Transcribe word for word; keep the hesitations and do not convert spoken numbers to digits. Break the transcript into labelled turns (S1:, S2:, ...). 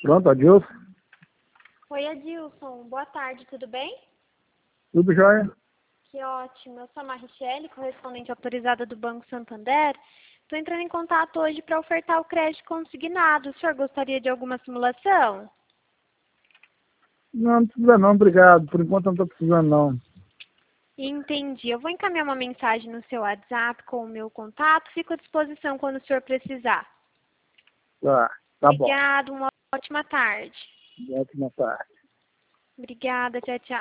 S1: Pronto, Adilson.
S2: Oi, Adilson. Boa tarde, tudo bem?
S1: Tudo jóia?
S2: Que ótimo. Eu sou a Marichele, correspondente autorizada do Banco Santander. Estou entrando em contato hoje para ofertar o crédito consignado. O senhor gostaria de alguma simulação?
S1: Não, não precisa não, obrigado. Por enquanto não estou precisando não.
S2: Entendi. Eu vou encaminhar uma mensagem no seu WhatsApp com o meu contato. Fico à disposição quando o senhor precisar.
S1: Tá, tá bom.
S2: Obrigada, uma ótima tarde.
S1: Ótima tarde.
S2: Obrigada, tchau, tchau.